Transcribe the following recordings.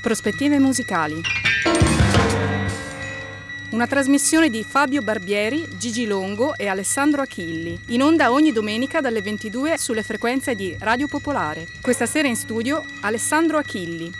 Prospettive musicali. Una trasmissione di Fabio Barbieri, Gigi Longo e Alessandro Achilli, in onda ogni domenica dalle 22 sulle frequenze di Radio Popolare. Questa sera in studio Alessandro Achilli.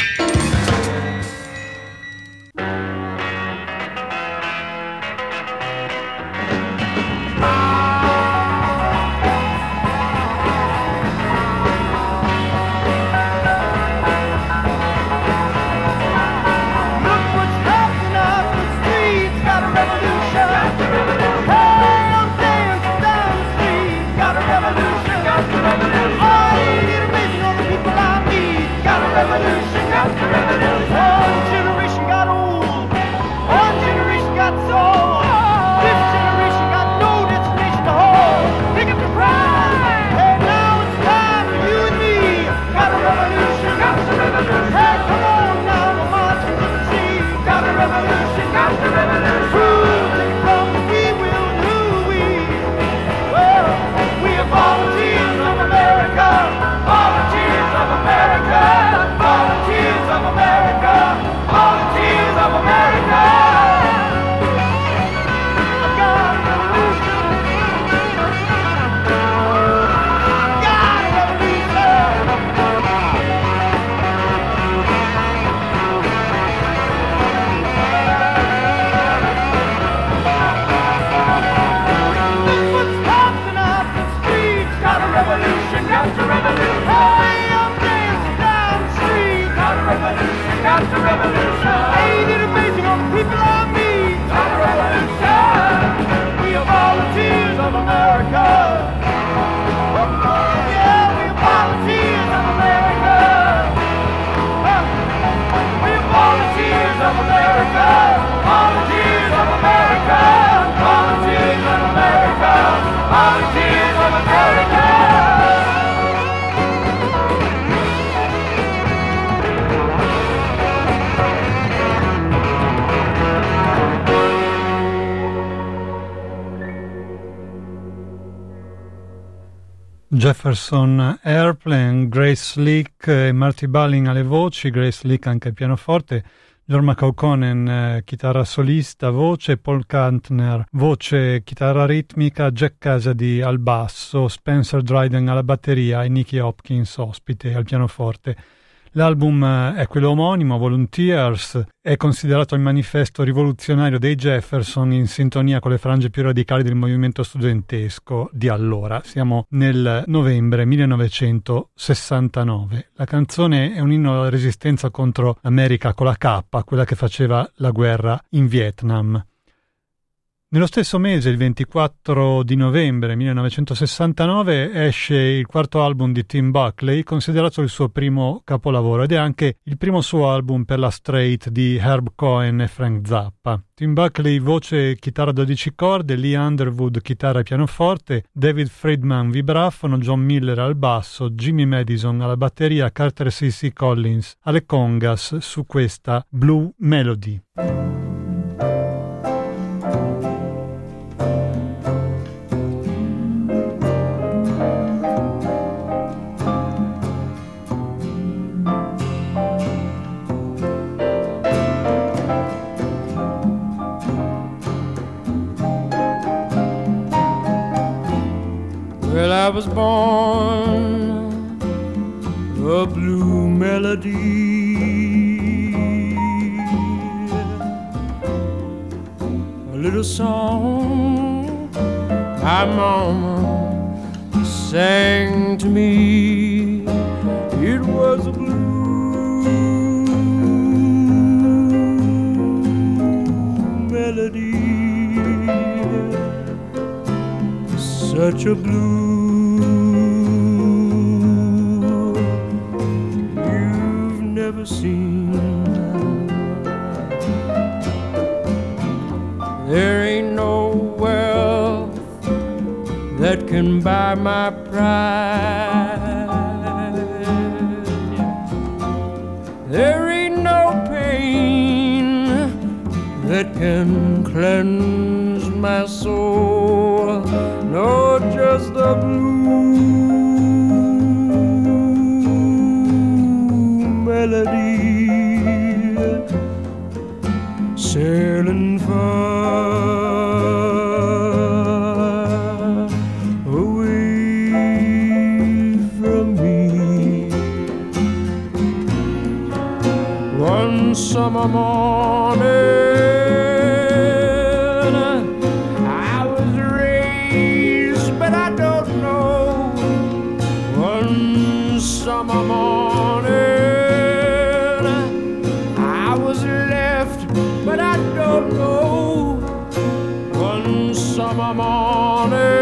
Jefferson Airplane, Grace Slick e Marty Balin alle voci, Grace Slick anche al pianoforte, John McCauconen chitarra solista, voce, Paul Kantner voce, chitarra ritmica, Jack Casady al basso, Spencer Dryden alla batteria e Nicky Hopkins ospite al pianoforte. L'album è quello omonimo, Volunteers, è considerato il manifesto rivoluzionario dei Jefferson in sintonia con le frange più radicali del movimento studentesco di allora. Siamo nel novembre 1969. La canzone è un inno alla resistenza contro l'America con la K, quella che faceva la guerra in Vietnam. Nello stesso mese, il 24 di novembre 1969, esce il quarto album di Tim Buckley, considerato il suo primo capolavoro, ed è anche il primo suo album per la straight di Herb Cohen e Frank Zappa. Tim Buckley, voce e chitarra 12 corde, Lee Underwood, chitarra e pianoforte, David Friedman, vibrafono, John Miller al basso, Jimmy Madison alla batteria, Carter C.C. Collins alle congas su questa Blue Melody. Well, I was born a blue melody, a little song my mama sang to me. It was a blue melody, such a blue you've never seen. There ain't no wealth that can buy my pride. There ain't no pain that can cleanse my soul. No, just the blue melody summer morning. I was raised, but I don't know. One summer morning I was left, but I don't know. One summer morning.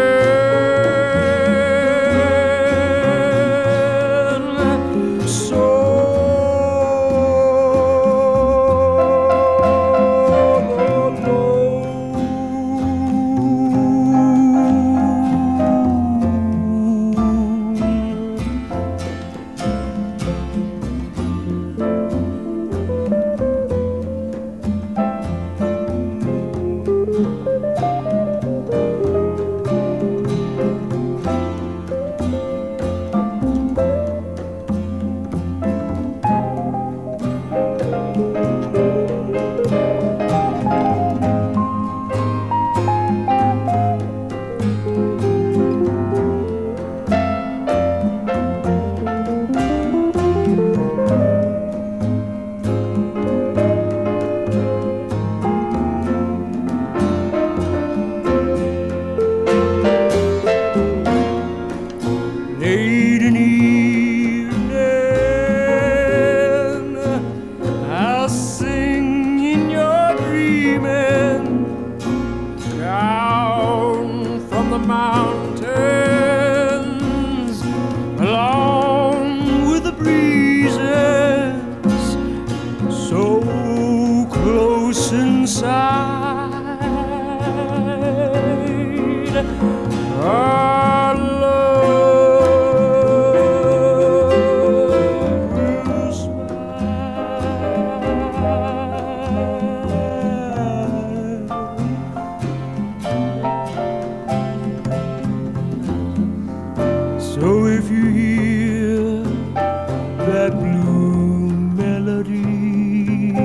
So if you hear that blue melody,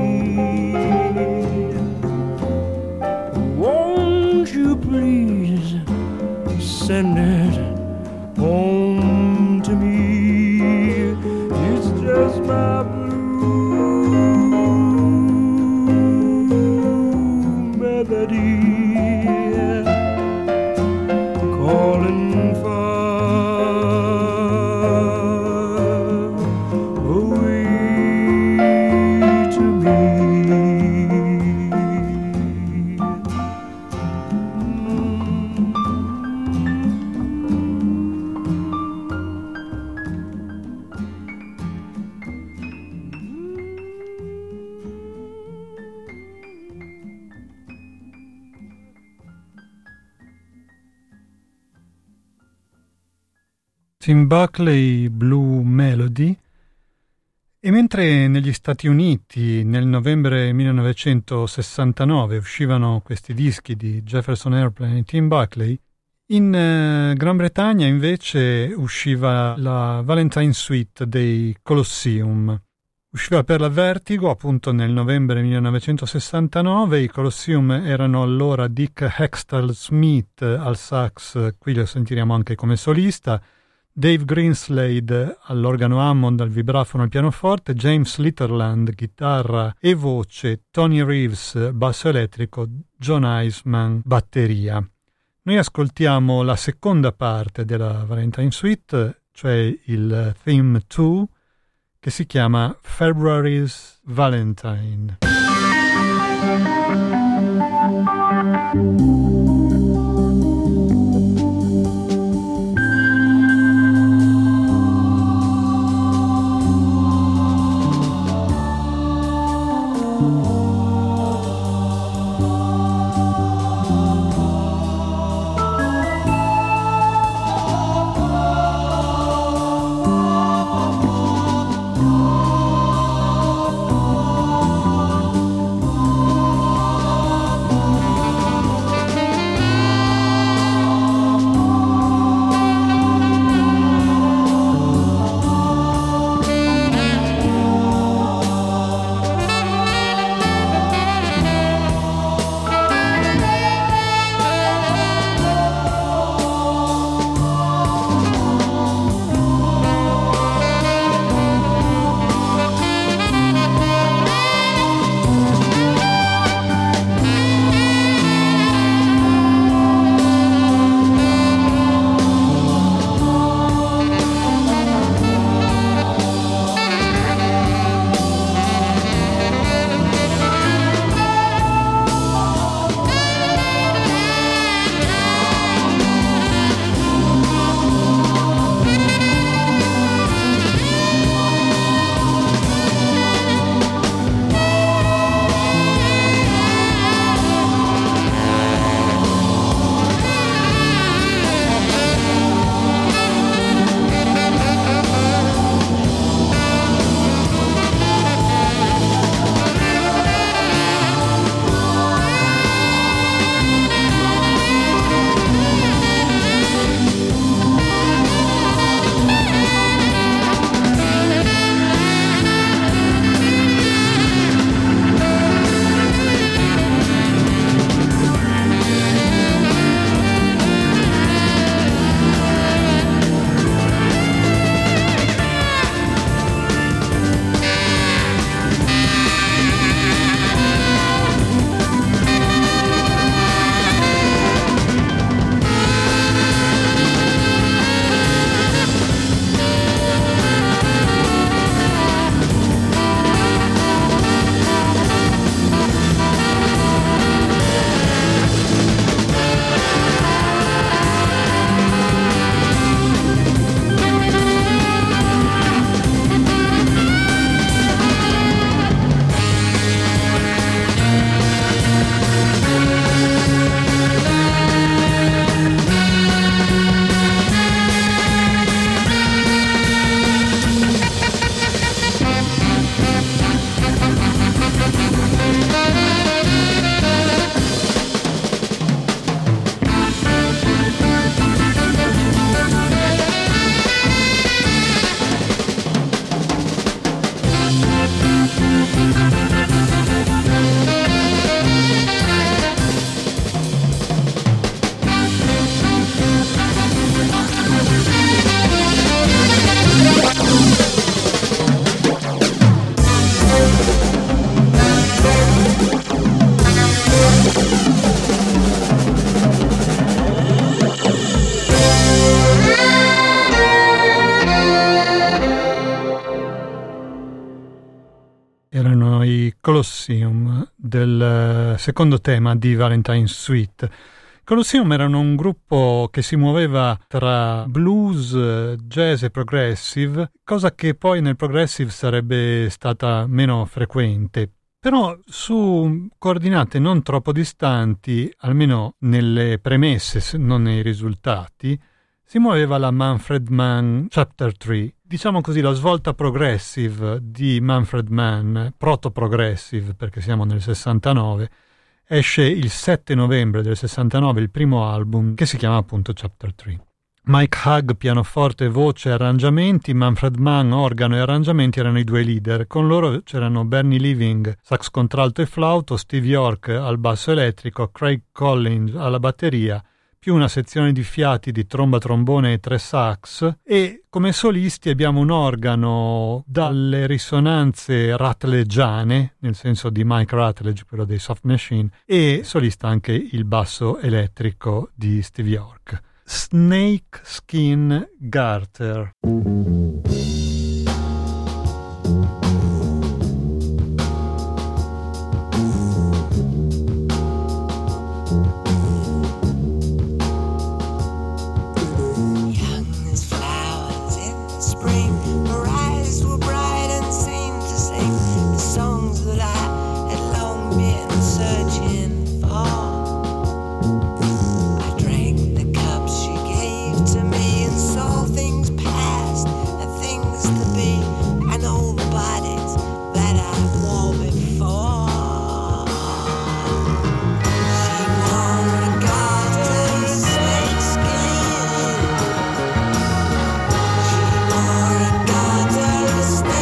won't you please send it home to me? It's just my blue melody calling for Tim Buckley, Blue Melody. E mentre negli Stati Uniti nel novembre 1969 uscivano questi dischi di Jefferson Airplane e Tim Buckley, in Gran Bretagna invece usciva la Valentine Suite dei Colosseum. Usciva per la Vertigo appunto nel novembre 1969. I Colosseum erano allora Dick Hextall Smith al sax, qui lo sentiremo anche come solista, Dave Greenslade all'organo Hammond, al vibrafono, al pianoforte, James Litterland, chitarra e voce, Tony Reeves, basso elettrico, John Eisman, batteria. Noi ascoltiamo la seconda parte della Valentine Suite, cioè il Theme 2, che si chiama February's Valentine. Erano i Colosseum del secondo tema di Valentine's Suite. Colosseum erano un gruppo che si muoveva tra blues, jazz e progressive, cosa che poi nel progressive sarebbe stata meno frequente. Però su coordinate non troppo distanti, almeno nelle premesse, non nei risultati, si muoveva la Manfred Mann Chapter 3. Diciamo così, la svolta progressive di Manfred Mann, proto-progressive perché siamo nel 69, esce il 7 novembre del 69 il primo album che si chiama appunto Chapter 3. Mike Hugg, pianoforte, voce e arrangiamenti, Manfred Mann, organo e arrangiamenti erano i due leader. Con loro c'erano Bernie Living, sax contralto e flauto, Steve York al basso elettrico, Craig Collins alla batteria, più una sezione di fiati di tromba, trombone e 3 sax, e come solisti abbiamo un organo dalle risonanze rattleggiane, nel senso di Mike Rutledge, quello dei Soft Machine, e solista anche il basso elettrico di Steve York. Snake Skin Garter. Snake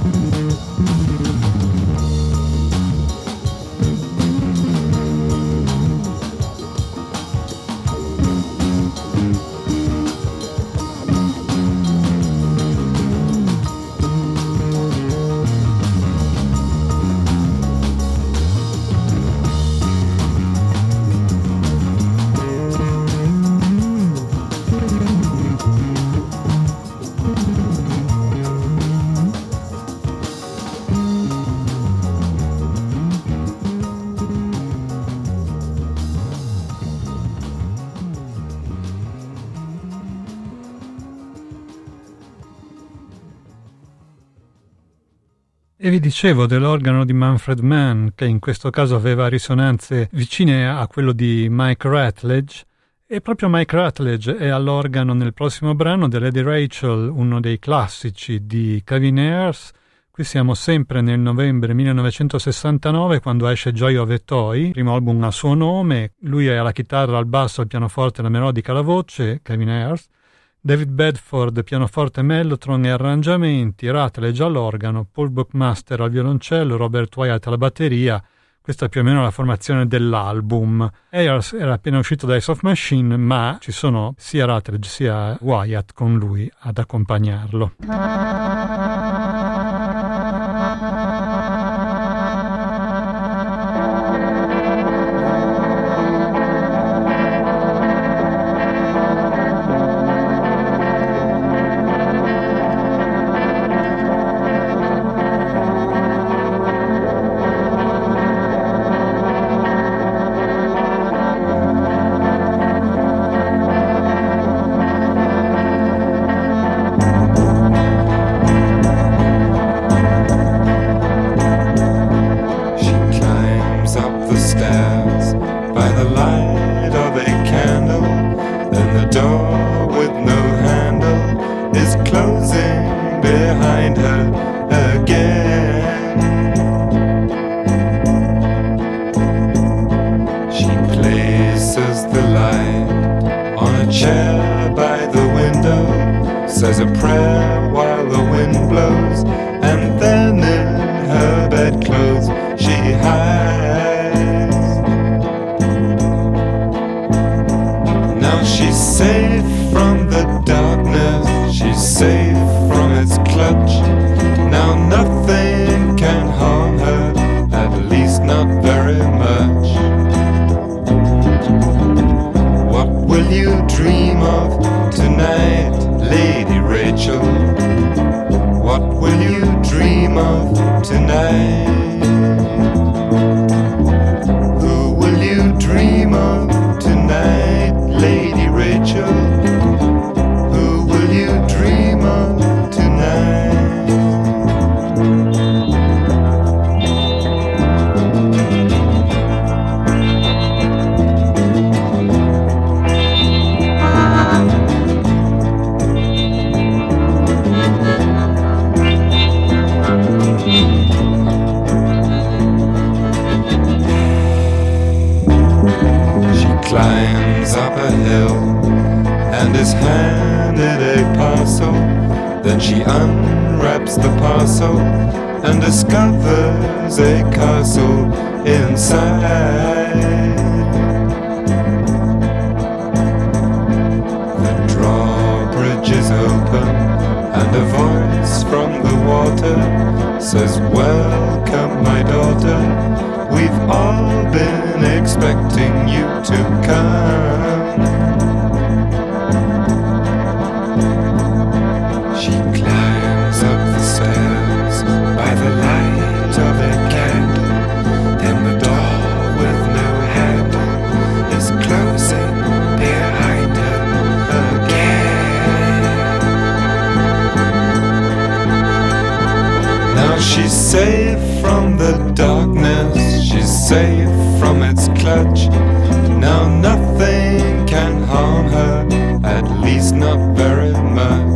E vi dicevo dell'organo di Manfred Mann, che in questo caso aveva risonanze vicine a quello di Mike Ratledge, e proprio Mike Ratledge è all'organo nel prossimo brano di Lady Rachel, uno dei classici di Kevin Ayers. Qui siamo sempre nel novembre 1969, quando esce Joy of a Toy, primo album a suo nome. Lui è alla chitarra, al basso, al pianoforte, la melodica, la voce, Kevin Ayers. David Bedford, pianoforte, mellotron e arrangiamenti, Ratledge all'organo, Paul Buckmaster al violoncello, Robert Wyatt alla batteria. Questa è più o meno la formazione dell'album. Ayers era appena uscito dai Soft Machine, ma ci sono sia Ratledge sia Wyatt con lui ad accompagnarlo. Says a prayer while the wind blows, and then in her bedclothes she hides. Now she's safe from the darkness, she's safe from its clutch. Now nothing can harm her, at least not very much. What will you dream of tonight, Lady Rachel? What will you dream of tonight? Who will you dream of tonight, Lady Rachel? Who will you dream of tonight? Climbs up a hill and is handed a parcel. Then she unwraps the parcel and discovers a castle inside. The drawbridge is open and a voice from the water says, "Welcome, my daughter. We've all been expecting you to come." She climbs up the stairs by the light of a candle. Then the door with no handle is closing behind her again. Now she's safe from the darkness, she's safe from its clutch. Now nothing can harm her, at least not very much.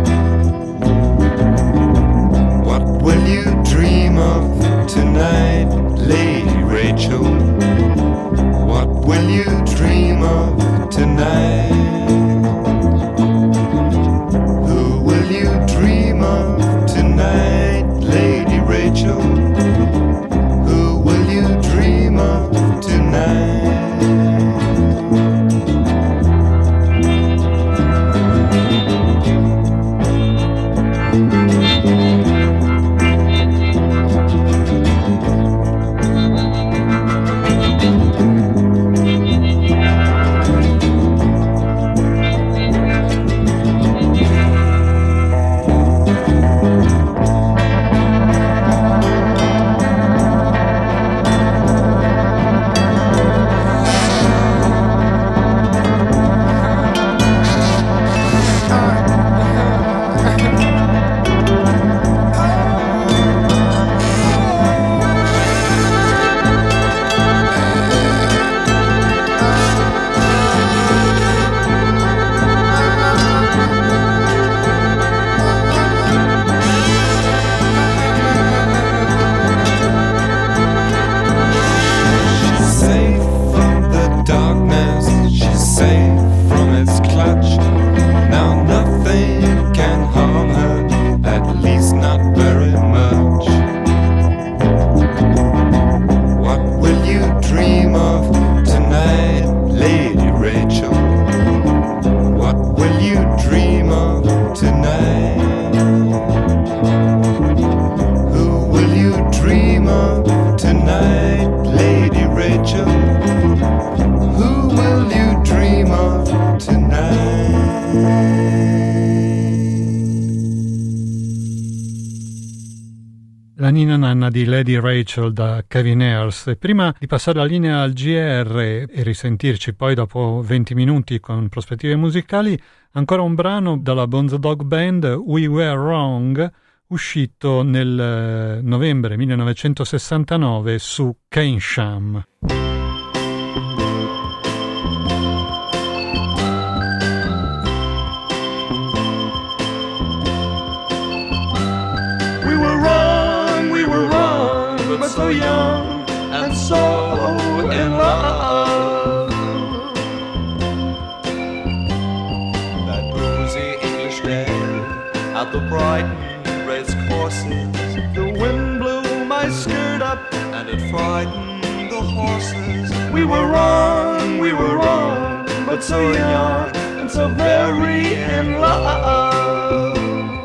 What will you dream of tonight, Lady Rachel? What will you dream of tonight? Who will you dream of tonight, Lady will you dream of tonight, Lady Rachel? Who will you dream of tonight? La Nina Nanna di Lady Rachel da Kevin Ayers. E prima di passare la linea al GR e risentirci poi dopo 20 minuti con prospettive musicali, ancora un brano dalla Bonzo Dog Band, We Were Wrong, uscito nel novembre 1969 su Keynsham. But so young and so in love. That rosy English day at the Brighton race courses, The wind blew my skirt up and it frightened the horses. we were wrong, but so young and so very in love.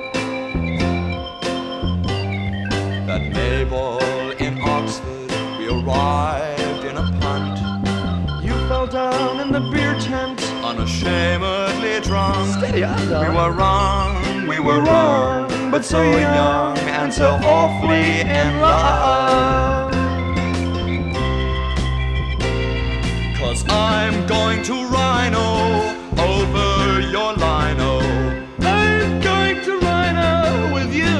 That Mayball in Oxford, we arrived in a punt, You fell down in the beer tent. unashamedly drunk. Steady on, We were wrong, but so young and so awfully in love. 'Cause I'm going to rhino over your lino. I'm going to rhino with you.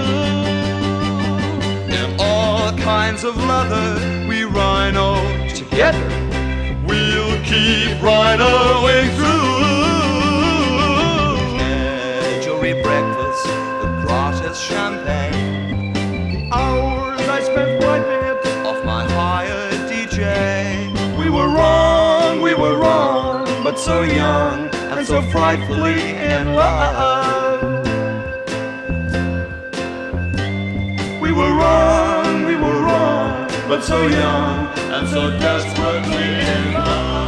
In all kinds of leather, we rhino together. We'll keep rhinoing through. Edgery breakfast, the gratis champagne, The hours I spent wiping it. of my hired DJ. We were wrong, but so young and so frightfully in love. We were wrong, but so young and so desperately in love.